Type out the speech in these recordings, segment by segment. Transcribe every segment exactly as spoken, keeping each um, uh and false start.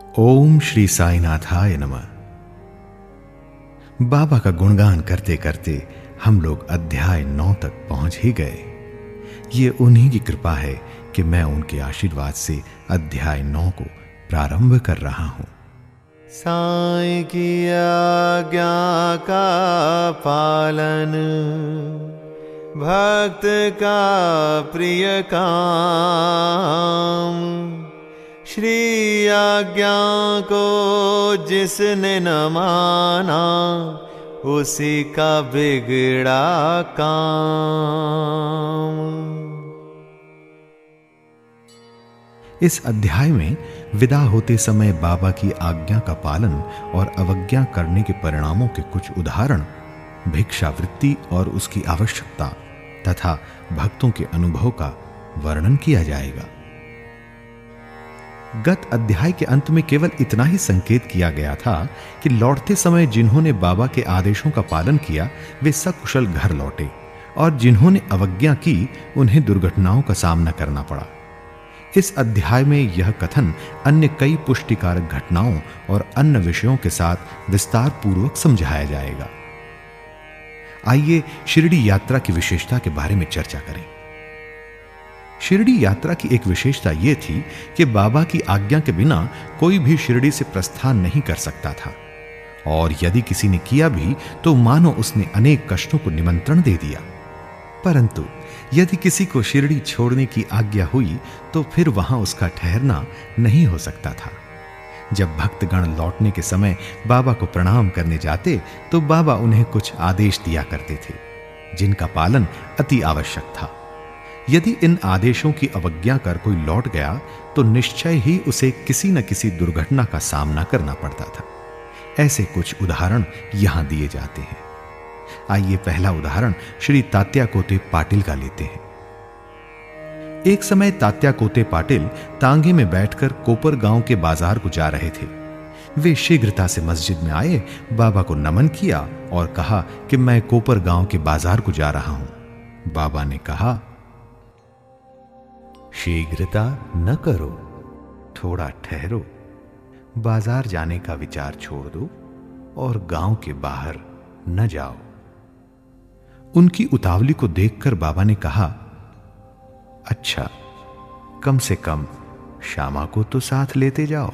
ओम श्री साईनाथाय नमः। बाबा का गुणगान करते करते हम लोग अध्याय नौ तक पहुंच ही गए। ये उन्हीं की कृपा है कि मैं उनके आशीर्वाद से अध्याय नौ को प्रारंभ कर रहा हूं। साईं की आज्ञा का पालन भक्त का प्रिय काम, श्री आज्ञा को जिसने न माना उसी का बिगड़ा काम। इस अध्याय में विदा होते समय बाबा की आज्ञा का पालन और अवज्ञा करने के परिणामों के कुछ उदाहरण, भिक्षावृत्ति और उसकी आवश्यकता तथा भक्तों के अनुभव का वर्णन किया जाएगा। गत अध्याय के अंत में केवल इतना ही संकेत किया गया था कि लौटते समय जिन्होंने बाबा के आदेशों का पालन किया वे सकुशल घर लौटे और जिन्होंने अवज्ञा की उन्हें दुर्घटनाओं का सामना करना पड़ा। इस अध्याय में यह कथन अन्य कई पुष्टिकारक घटनाओं और अन्य विषयों के साथ विस्तार पूर्वक समझाया जाएगा। आइए शिरडी यात्रा की विशेषता के बारे में चर्चा करें। शिरडी यात्रा की एक विशेषता यह थी कि बाबा की आज्ञा के बिना कोई भी शिरडी से प्रस्थान नहीं कर सकता था, और यदि किसी ने किया भी तो मानो उसने अनेक कष्टों को निमंत्रण दे दिया। परंतु यदि किसी को शिरडी छोड़ने की आज्ञा हुई तो फिर वहां उसका ठहरना नहीं हो सकता था। जब भक्तगण लौटने के समय बाबा को प्रणाम करने जाते तो बाबा उन्हें कुछ आदेश दिया करते थे जिनका पालन अति आवश्यक था। यदि इन आदेशों की अवज्ञा कर कोई लौट गया तो निश्चय ही उसे किसी न किसी दुर्घटना का सामना करना पड़ता था। ऐसे कुछ उदाहरण यहां दिए जाते हैं। आइए पहला उदाहरण श्री तात्या कोते पाटिल का लेते हैं। एक समय तात्या कोते पाटिल तांगे में बैठकर कोपर गांव के बाजार को जा रहे थे। वे शीघ्रता से मस्जिद में आए, बाबा को नमन किया और कहा कि मैं कोपर गांव के बाजार को जा रहा हूं। बाबा ने कहा, शीघ्रता न करो, थोड़ा ठहरो, बाजार जाने का विचार छोड़ दो और गांव के बाहर न जाओ। उनकी उतावली को देखकर बाबा ने कहा, अच्छा, कम से कम श्यामा को तो साथ लेते जाओ।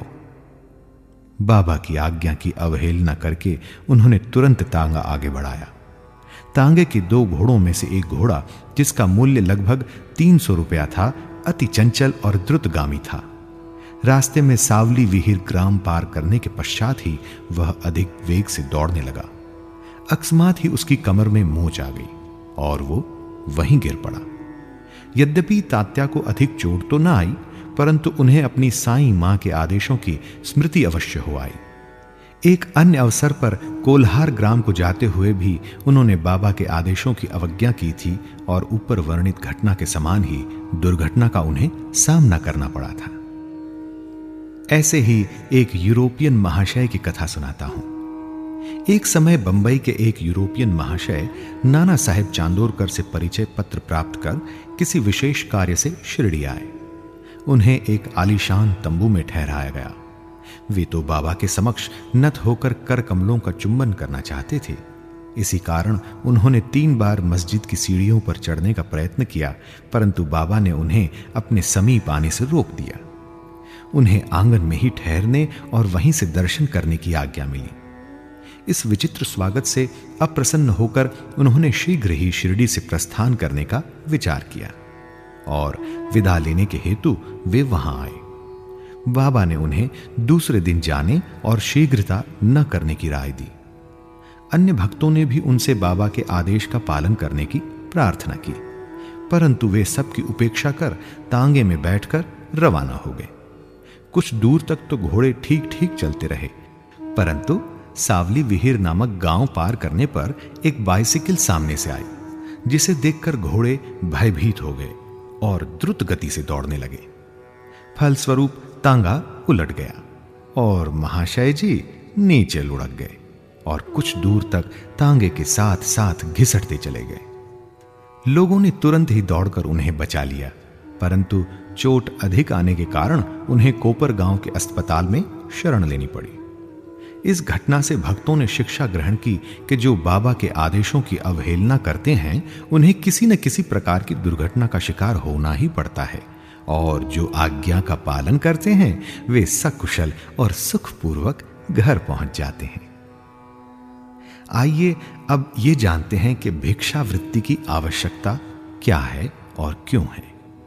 बाबा की आज्ञा की अवहेलना करके उन्होंने तुरंत तांगा आगे बढ़ाया। तांगे के दो घोड़ों में से एक घोड़ा, जिसका मूल्य लगभग तीन सौ रुपया था, अति चंचल और द्रुतगामी था। रास्ते में सावली विहीर ग्राम पार करने के पश्चात ही वह अधिक वेग से दौड़ने लगा। अकस्मात ही उसकी कमर में मोच आ गई और वो वहीं गिर पड़ा। यद्यपि तात्या को अधिक चोट तो न आई, परंतु उन्हें अपनी साईं मां के आदेशों की स्मृति अवश्य हो आई। एक अन्य अवसर पर कोल्हार ग्राम को जाते हुए भी उन्होंने बाबा के आदेशों की अवज्ञा की थी और ऊपर वर्णित घटना के समान ही दुर्घटना का उन्हें सामना करना पड़ा था। ऐसे ही एक यूरोपियन महाशय की कथा सुनाता हूं। एक समय बंबई के एक यूरोपियन महाशय नाना साहेब चांदोरकर से परिचय पत्र प्राप्त कर किसी विशेष कार्य से शिरडी आए। उन्हें एक आलीशान तंबू में ठहराया गया। वे तो बाबा के समक्ष नत होकर कर कमलों का चुंबन करना चाहते थे। इसी कारण उन्होंने तीन बार मस्जिद की सीढ़ियों पर चढ़ने का प्रयत्न किया, परंतु बाबा ने उन्हें अपने समीप आने से रोक दिया। उन्हें आंगन में ही ठहरने और वहीं से दर्शन करने की आज्ञा मिली। इस विचित्र स्वागत से अप्रसन्न होकर उन्होंने शीघ्र ही शिरडी से प्रस्थान करने का विचार किया और विदा लेने के हेतु वे वहां आए। बाबा ने उन्हें दूसरे दिन जाने और शीघ्रता न करने की राय दी। अन्य भक्तों ने भी उनसे बाबा के आदेश का पालन करने की प्रार्थना की, परंतु वे सबकी उपेक्षा कर तांगे में बैठकर रवाना हो गए। कुछ दूर तक तो घोड़े ठीक ठीक चलते रहे, परंतु सावली विहीर नामक गांव पार करने पर एक बाइसिकल सामने से आई, जिसे देखकर घोड़े भयभीत हो गए और द्रुत गति से दौड़ने लगे। फलस्वरूप तांगा उलट गया और महाशय जी नीचे लुढ़क गए और कुछ दूर तक तांगे के साथ साथ घिसटते चले गए। लोगों ने तुरंत ही दौड़कर उन्हें बचा लिया, परंतु चोट अधिक आने के कारण उन्हें कोपर गांव के अस्पताल में शरण लेनी पड़ी। इस घटना से भक्तों ने शिक्षा ग्रहण की कि जो बाबा के आदेशों की अवहेलना करते हैं उन्हें किसी न किसी प्रकार की दुर्घटना का शिकार होना ही पड़ता है, और जो आज्ञा का पालन करते हैं वे सकुशल और सुखपूर्वक घर पहुंच जाते हैं। आइए अब ये जानते हैं कि भिक्षावृत्ति की आवश्यकता क्या है और क्यों है।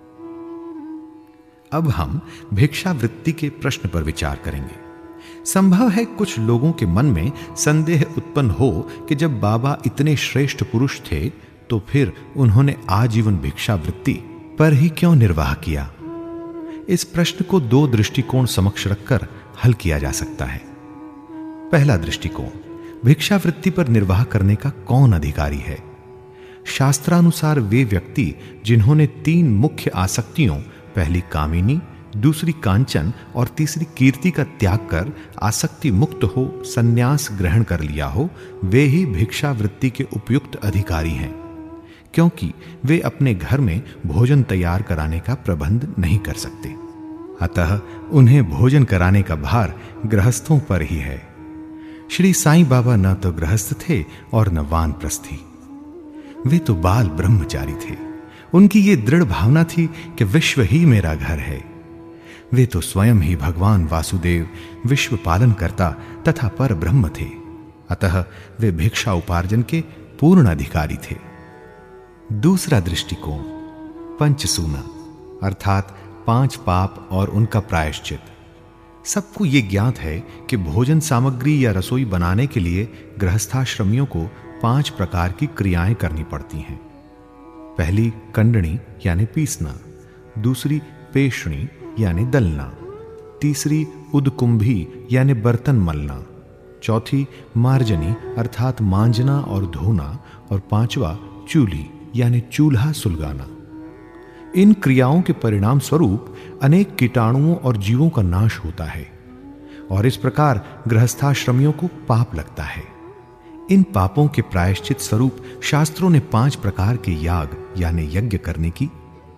अब हम भिक्षावृत्ति के प्रश्न पर विचार करेंगे। संभव है कुछ लोगों के मन में संदेह उत्पन्न हो कि जब बाबा इतने श्रेष्ठ पुरुष थे तो फिर उन्होंने आजीवन भिक्षावृत्ति पर ही क्यों निर्वाह किया। इस प्रश्न को दो दृष्टिकोण समक्ष रखकर हल किया जा सकता है। पहला दृष्टिकोण, भिक्षावृत्ति पर निर्वाह करने का कौन अधिकारी है। शास्त्रानुसार वे व्यक्ति जिन्होंने तीन मुख्य आसक्तियों, पहली कामिनी, दूसरी कांचन और तीसरी कीर्ति का त्याग कर आसक्ति मुक्त हो संन्यास ग्रहण कर लिया हो, वे ही भिक्षावृत्ति के उपयुक्त अधिकारी हैं, क्योंकि वे अपने घर में भोजन तैयार कराने का प्रबंध नहीं कर सकते। अतः उन्हें भोजन कराने का भार गृहस्थों पर ही है। श्री साईं बाबा न तो गृहस्थ थे और न वानप्रस्थी, वे तो बाल ब्रह्मचारी थे। उनकी ये दृढ़ भावना थी कि विश्व ही मेरा घर है। वे तो स्वयं ही भगवान वासुदेव विश्व पालन करता तथा पर ब्रह्म थे। अतः वे भिक्षा उपार्जन के पूर्ण अधिकारी थे। दूसरा दृष्टिकोण, पंचसूना अर्थात पांच पाप और उनका प्रायश्चित। सबको ये ज्ञात है कि भोजन सामग्री या रसोई बनाने के लिए गृहस्थाश्रमियों को पांच प्रकार की क्रियाएं करनी पड़ती हैं। पहली कंडणी यानी पीसना, दूसरी पेशणी यानी दलना, तीसरी उदकुंभी यानी बर्तन मलना, चौथी मार्जनी अर्थात मांजना और धोना, और पांचवा चूली यानी चूल्हा सुलगाना। इन क्रियाओं के परिणाम स्वरूप अनेक कीटाणुओं और जीवों का नाश होता है, और इस प्रकार गृहस्थाश्रमियों को पाप लगता है। इन पापों के प्रायश्चित स्वरूप शास्त्रों ने पांच प्रकार के याग यानी यज्ञ करने की,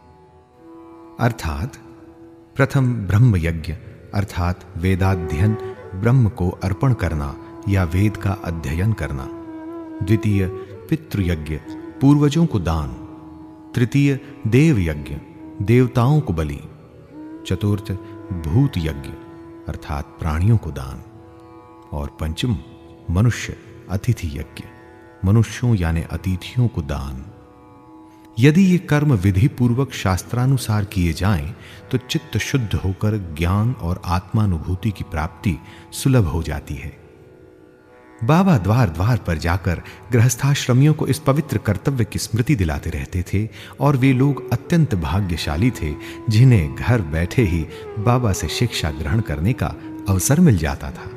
अर्थात प्रथम ब्रह्म यज्ञ अर्थात वेदाध्ययन, ब्रह्म को अर्पण करना या वेद का अध्ययन करना। द्वितीय पितृयज्ञ, पूर्वजों को दान। तृतीय देव यज्ञ, देवताओं को बलि। चतुर्थ भूत यज्ञ अर्थात प्राणियों को दान। और पंचम मनुष्य अतिथि यज्ञ, मनुष्यों यानी अतिथियों को दान। यदि ये कर्म विधि पूर्वक शास्त्रानुसार किए जाएं तो चित्त शुद्ध होकर ज्ञान और आत्मानुभूति की प्राप्ति सुलभ हो जाती है। बाबा द्वार द्वार पर जाकर गृहस्थाश्रमियों को इस पवित्र कर्तव्य की स्मृति दिलाते रहते थे, और वे लोग अत्यंत भाग्यशाली थे जिन्हें घर बैठे ही बाबा से शिक्षा ग्रहण करने का अवसर मिल जाता था।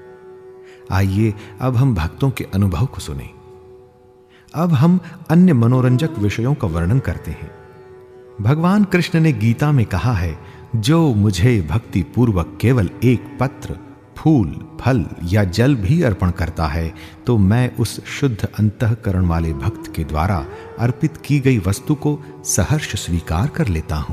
आइए अब हम भक्तों के अनुभव को सुनें। अब हम अन्य मनोरंजक विषयों का वर्णन करते हैं। भगवान कृष्ण ने गीता में कहा है, जो मुझे भक्ति पूर्वक केवल एक पत्र, फूल, फल या जल भी अर्पण करता है तो मैं उस शुद्ध अंतःकरण वाले भक्त के द्वारा अर्पित की गई वस्तु को सहर्ष स्वीकार कर लेता हूं।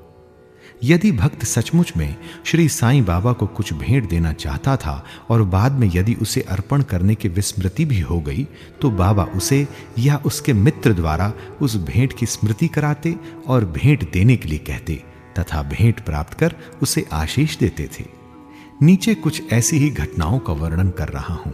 यदि भक्त सचमुच में श्री साईं बाबा को कुछ भेंट देना चाहता था और बाद में यदि उसे अर्पण करने की विस्मृति भी हो गई तो बाबा उसे या उसके मित्र द्वारा उस भेंट की स्मृति कराते और भेंट देने के लिए कहते तथा भेंट प्राप्त कर उसे आशीष देते थे। नीचे कुछ ऐसी ही घटनाओं का वर्णन कर रहा हूं।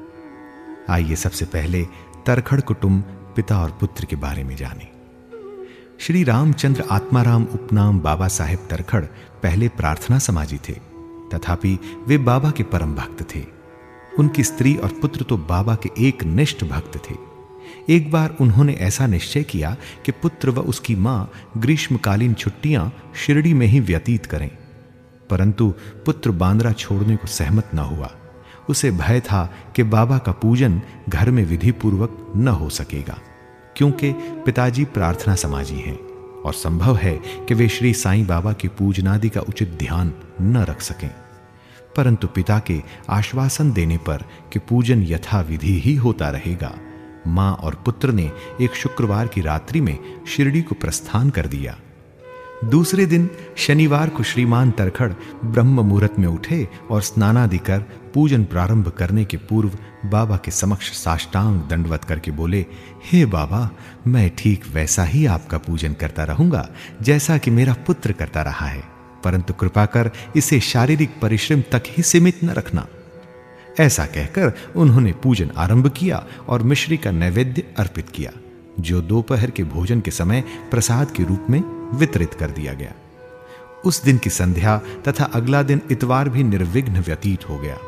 आइए सबसे पहले तरखड़ कुटुंब पिता और पुत्र के बारे में जानें। श्री रामचंद्र आत्माराम उपनाम बाबा साहेब तरखड़ पहले प्रार्थना समाजी थे, तथापि वे बाबा के परम भक्त थे। उनकी स्त्री और पुत्र तो बाबा के एक निष्ठ भक्त थे। एक बार उन्होंने ऐसा निश्चय किया कि पुत्र व उसकी मां ग्रीष्मकालीन छुट्टियां शिरडी में ही व्यतीत करें, परंतु पुत्र बांद्रा छोड़ने को सहमत न हुआ। उसे भय था कि बाबा का पूजन घर में विधि पूर्वक न हो सकेगा, क्योंकि पिताजी प्रार्थना समाजी हैं और संभव है कि वे श्री साईं बाबा के पूजनादि का उचित ध्यान न रख सकें। परंतु पिता के आश्वासन देने पर कि पूजन यथा विधि ही होता रहेगा, मां और पुत्र ने एक शुक्रवार की रात्रि में शिरडी को प्रस्थान कर दिया। दूसरे दिन शनिवार को श्रीमान तरखड़ ब्रह्म मुहूर्त में उठे और स्नानादि कर पूजन प्रारंभ करने के पूर्व बाबा के समक्ष साष्टांग दंडवत करके बोले, हे बाबा, मैं ठीक वैसा ही आपका पूजन करता रहूंगा जैसा कि मेरा पुत्र करता रहा है, परंतु कृपा कर इसे शारीरिक परिश्रम तक ही सीमित न रखना। ऐसा कहकर उन्होंने पूजन आरंभ किया और मिश्री का नैवेद्य अर्पित किया, जो दोपहर के भोजन के समय प्रसाद के रूप में वितरित कर दिया गया। उस दिन की संध्या तथा अगला दिन इतवार भी निर्विघ्न व्यतीत हो गया।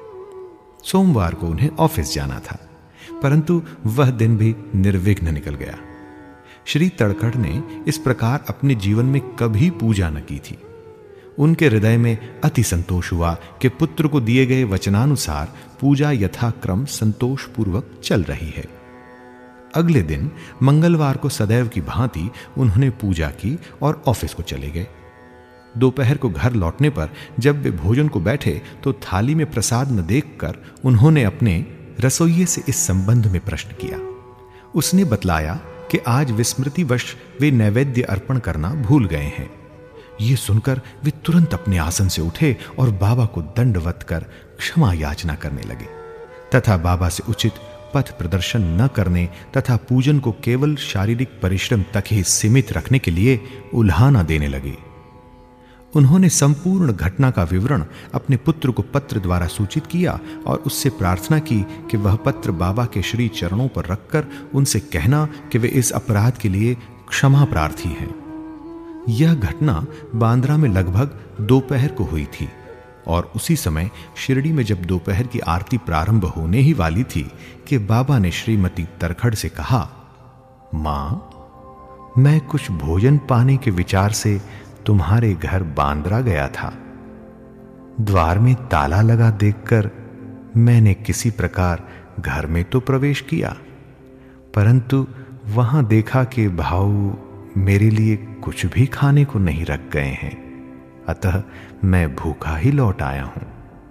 सोमवार को उन्हें ऑफिस जाना था, परंतु वह दिन भी निर्विघ्न निकल गया। श्री तड़खड़ ने इस प्रकार अपने जीवन में कभी पूजा न की थी। उनके हृदय में अति संतोष हुआ कि पुत्र को दिए गए वचनानुसार पूजा यथाक्रम संतोषपूर्वक चल रही है। अगले दिन मंगलवार को सदैव की भांति उन्होंने पूजा की और ऑफिस को चले गए। दोपहर को घर लौटने पर जब वे भोजन को बैठे तो थाली में प्रसाद न देखकर उन्होंने अपने रसोइये से इस संबंध में प्रश्न किया। उसने बतलाया कि आज विस्मृतिवश वे नैवेद्य अर्पण करना भूल गए हैं। ये सुनकर वे तुरंत अपने आसन से उठे और बाबा को दंडवत कर क्षमा याचना करने लगे तथा बाबा से उचित पथ प्रदर्शन न करने तथा पूजन को केवल शारीरिक परिश्रम तक ही सीमित रखने के लिए उल्हाना देने लगे। उन्होंने संपूर्ण घटना का विवरण अपने पुत्र को पत्र द्वारा सूचित किया और उससे प्रार्थना की कि वह पत्र बाबा के श्री चरणों पर रखकर उनसे कहना कि वे इस अपराध के लिए क्षमा प्रार्थी हैं। यह घटना बांद्रा में लगभग दोपहर को हुई थी और उसी समय शिरडी में जब दोपहर की आरती प्रारंभ होने ही वाली थी कि बाबा ने श्रीमती तरखड़ से कहा, मां, मैं कुछ भोजन पाने के विचार से तुम्हारे घर बांद्रा गया था। द्वार में ताला लगा देखकर मैंने किसी प्रकार घर में तो प्रवेश किया, परंतु वहां देखा कि भाऊ मेरे लिए कुछ भी खाने को नहीं रख गए हैं, अतः मैं भूखा ही लौट आया हूं।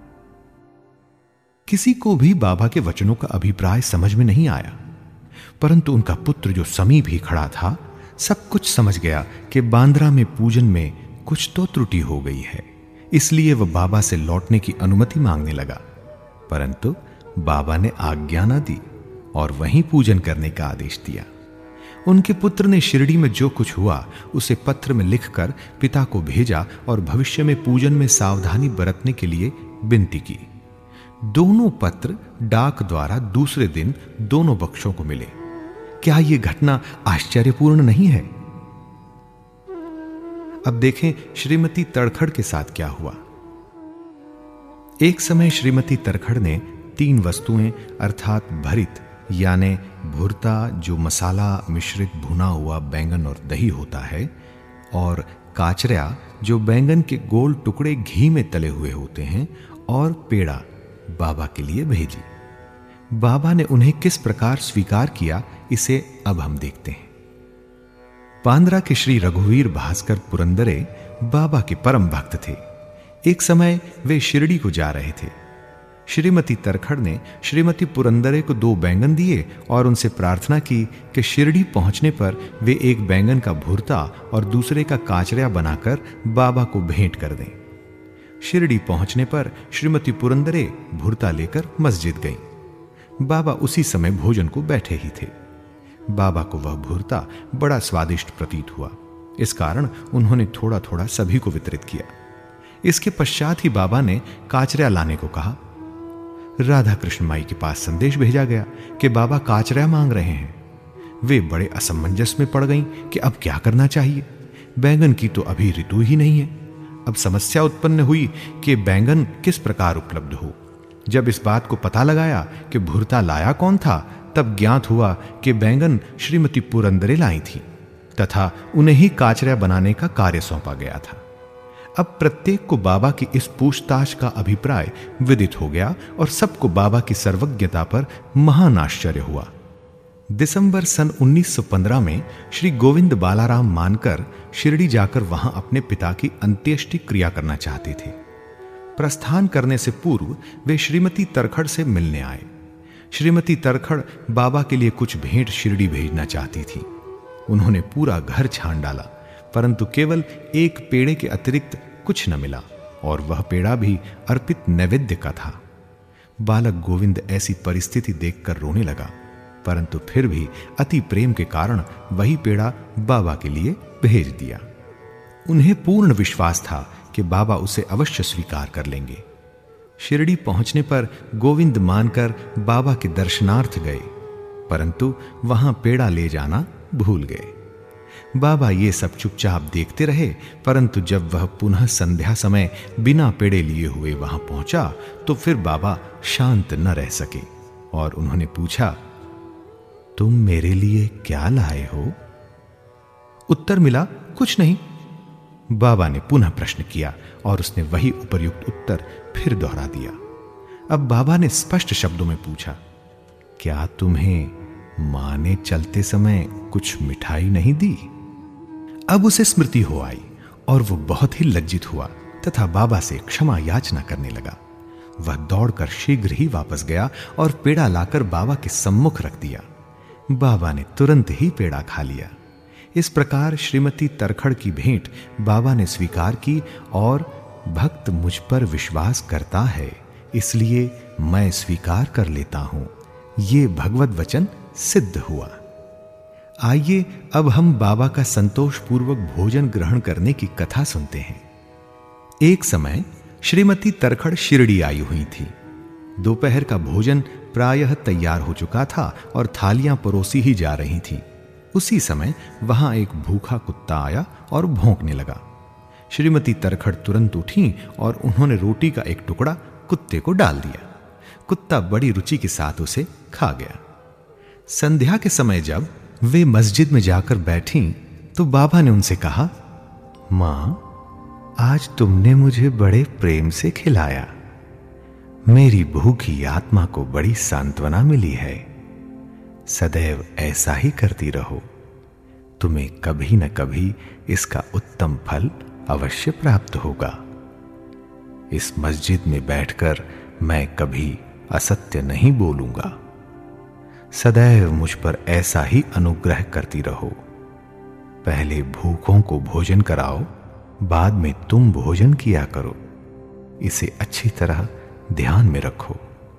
किसी को भी बाबा के वचनों का अभिप्राय समझ में नहीं आया, परंतु उनका पुत्र जो समीप ही खड़ा था सब कुछ समझ गया कि बांद्रा में पूजन में कुछ तो त्रुटि हो गई है, इसलिए वह बाबा से लौटने की अनुमति मांगने लगा। परंतु बाबा ने आज्ञा न दी और वहीं पूजन करने का आदेश दिया। उनके पुत्र ने शिरडी में जो कुछ हुआ उसे पत्र में लिखकर पिता को भेजा और भविष्य में पूजन में सावधानी बरतने के लिए विनती की। दोनों पत्र डाक द्वारा दूसरे दिन दोनों पक्षों को मिले। क्या यह घटना आश्चर्यपूर्ण नहीं है? अब देखें श्रीमती तरखड़ के साथ क्या हुआ। एक समय श्रीमती तरखड़ ने तीन वस्तुएं अर्थात भरित यानी भुरता जो मसाला मिश्रित भुना हुआ बैंगन और दही होता है, और काचरिया जो बैंगन के गोल टुकड़े घी में तले हुए होते हैं, और पेड़ा बाबा के लिए भेजी। बाबा ने उन्हें किस प्रकार स्वीकार किया इसे अब हम देखते हैं। बांद्रा के श्री रघुवीर भास्कर पुरंदरे बाबा के परम भक्त थे। एक समय वे शिरडी को जा रहे थे। श्रीमती तरखड़ ने श्रीमती पुरंदरे को दो बैंगन दिए और उनसे प्रार्थना की कि शिरडी पहुंचने पर वे एक बैंगन का भुरता और दूसरे का काचरिया बनाकर बाबा को भेंट कर दें। शिरडी पहुंचने पर श्रीमती पुरंदरे भुरता लेकर मस्जिद गईं। बाबा उसी समय भोजन को बैठे ही थे। बाबा को वह भुरता बड़ा स्वादिष्ट प्रतीत हुआ, इस कारण उन्होंने थोड़ा थोड़ा सभी को वितरित किया। इसके पश्चात ही बाबा ने काचरिया लाने को कहा। राधा कृष्ण माई के पास संदेश भेजा गया कि बाबा काचरिया मांग रहे हैं। वे बड़े असमंजस में पड़ गईं कि अब क्या करना चाहिए। बैंगन की तो अभी ऋतु ही नहीं है। अब समस्या उत्पन्न हुई कि बैंगन किस प्रकार उपलब्ध हो। जब इस बात को पता लगाया कि भुरता लाया कौन था, तब ज्ञात हुआ कि बैंगन श्रीमती पुरंदरे लाई थी तथा उन्हें ही काचरिया बनाने का कार्य सौंपा गया था। अब प्रत्येक को बाबा की इस पूछताछ का अभिप्राय विदित हो गया और सबको बाबा की सर्वज्ञता पर महान आश्चर्य हुआ। दिसंबर सन उन्नीस सौ पंद्रह में श्री गोविंद बालाराम मानकर शिरडी जाकर वहां अपने पिता की अंत्येष्टि क्रिया करना चाहते थे। प्रस्थान करने से पूर्व वे श्रीमती तरखड़ से मिलने आए। श्रीमती तरखड़ बाबा के लिए कुछ भेंट शिरडी भेजना चाहती थी। उन्होंने पूरा घर छान डाला, परंतु केवल एक पेड़े के अतिरिक्त कुछ न मिला, और वह पेड़ा भी अर्पित नैवेद्य का था। बालक गोविंद ऐसी परिस्थिति देखकर रोने लगा, परंतु फिर भी अति प्रेम के कारण वही पेड़ा बाबा के लिए भेज दिया। उन्हें पूर्ण विश्वास था कि बाबा उसे अवश्य स्वीकार कर लेंगे। शिरडी पहुंचने पर गोविंद मानकर बाबा के दर्शनार्थ गए, परंतु वहां पेड़ा ले जाना भूल गए। बाबा ये सब चुपचाप देखते रहे, परंतु जब वह पुनः संध्या समय बिना पेड़े लिए हुए वहां पहुंचा तो फिर बाबा शांत न रह सके और उन्होंने पूछा, तुम मेरे लिए क्या लाए हो? उत्तर मिला, कुछ नहीं। बाबा ने पुनः प्रश्न किया और उसने वही उपर्युक्त उत्तर फिर दोहरा दिया। अब बाबा ने स्पष्ट शब्दों में पूछा, क्या तुम्हें मां ने चलते समय कुछ मिठाई नहीं दी? अब उसे स्मृति हो आई और वो बहुत ही लज्जित हुआ तथा बाबा से क्षमा याचना करने लगा। वह दौड़कर शीघ्र ही वापस गया और पेड़ा लाकर बाबा के सम्मुख रख दिया। बाबा ने तुरंत ही पेड़ा खा लिया। इस प्रकार श्रीमती तरखड़ की भेंट बाबा ने स्वीकार की और भक्त मुझ पर विश्वास करता है, इसलिए मैं स्वीकार कर लेता हूं, ये भगवत वचन सिद्ध हुआ। आइए अब हम बाबा का संतोष पूर्वक भोजन ग्रहण करने की कथा सुनते हैं। एक समय श्रीमती तरखड़ शिरडी आई हुई थी। दोपहर का भोजन प्रायः तैयार हो चुका था और थालियां परोसी ही जा रही थी। उसी समय वहां एक भूखा कुत्ता आया और भौंकने लगा। श्रीमती तरखड़ तुरंत उठी और उन्होंने रोटी का एक टुकड़ा कुत्ते को डाल दिया। कुत्ता बड़ी रुचि के साथ उसे खा गया। संध्या के समय जब वे मस्जिद में जाकर बैठी तो बाबा ने उनसे कहा, मां, आज तुमने मुझे बड़े प्रेम से खिलाया। मेरी भूखी आत्मा को बड़ी सांत्वना मिली है। सदैव ऐसा ही करती रहो, तुम्हें कभी न कभी इसका उत्तम फल अवश्य प्राप्त होगा। इस मस्जिद में बैठकर मैं कभी असत्य नहीं बोलूंगा। सदैव मुझ पर ऐसा ही अनुग्रह करती रहो। पहले भूखों को भोजन कराओ, बाद में तुम भोजन किया करो। इसे अच्छी तरह ध्यान में रखो।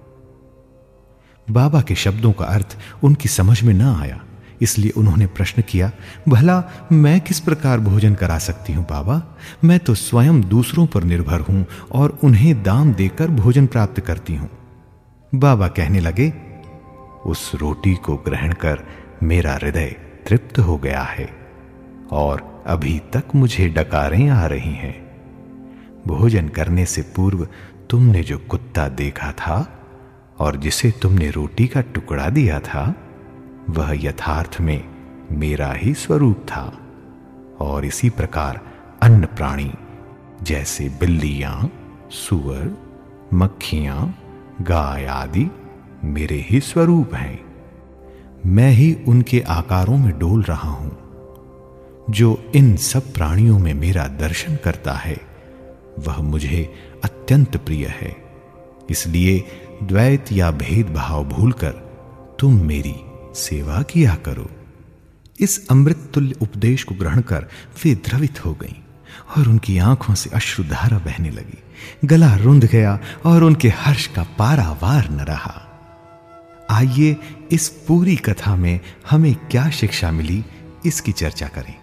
बाबा के शब्दों का अर्थ उनकी समझ में न आया, इसलिए उन्होंने प्रश्न किया, भला मैं किस प्रकार भोजन करा सकती हूं बाबा? मैं तो स्वयं दूसरों पर निर्भर हूं और उन्हें दाम देकर भोजन प्राप्त करती हूं। बाबा कहने लगे, उस रोटी को ग्रहण कर मेरा हृदय तृप्त हो गया है और अभी तक मुझे डकारें आ रही हैं। भोजन करने से पूर्व तुमने जो कुत्ता देखा था और जिसे तुमने रोटी का टुकड़ा दिया था, वह यथार्थ में मेरा ही स्वरूप था। और इसी प्रकार अन्य प्राणी जैसे बिल्लियां, सूअर, मक्खियां, गाय आदि मेरे ही स्वरूप हैं। मैं ही उनके आकारों में डोल रहा हूं। जो इन सब प्राणियों में मेरा दर्शन करता है वह मुझे अत्यंत प्रिय है। इसलिए द्वैत या भेदभाव भूलकर तुम मेरी सेवा किया करो। इस अमृत तुल्य उपदेश को ग्रहण कर वे द्रवित हो गईं और उनकी आंखों से अश्रुधारा बहने लगी। गला रुंध गया और उनके हर्ष का पारावार न रहा। आइए इस पूरी कथा में हमें क्या शिक्षा मिली, इसकी चर्चा करें।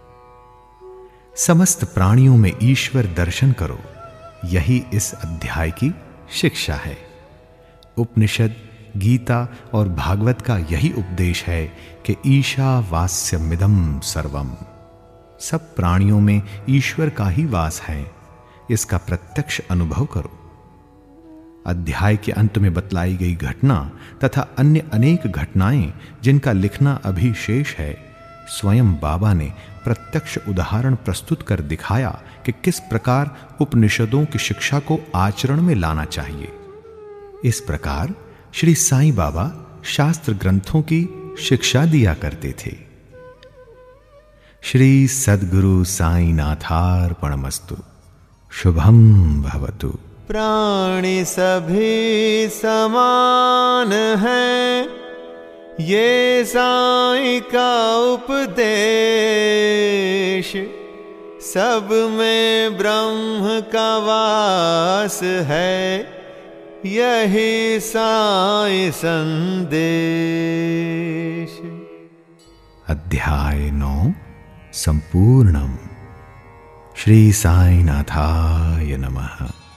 समस्त प्राणियों में ईश्वर दर्शन करो, यही इस अध्याय की शिक्षा है। उपनिषद, गीता और भागवत का यही उपदेश है कि ईशावास्यमिदं सर्वम। सब प्राणियों में ईश्वर का ही वास है, इसका प्रत्यक्ष अनुभव करो। अध्याय के अंत में बतलाई गई घटना तथा अन्य अनेक घटनाएं जिनका लिखना अभी शेष है, स्वयं बाबा ने प्रत्यक्ष उदाहरण प्रस्तुत कर दिखाया कि किस प्रकार उपनिषदों की शिक्षा को आचरण में लाना चाहिए। इस प्रकार श्री साईं बाबा शास्त्र ग्रंथों की शिक्षा दिया करते थे। श्री सद्गुरु साईनाथार्पणमस्तु। शुभम भवतु। प्राणी सभी समान हैं, ये साईं का उपदेश। सब में ब्रह्म का वास है, यही साई संदेश। अध्याय नौ संपूर्णम। श्री साईनाथाय नमः।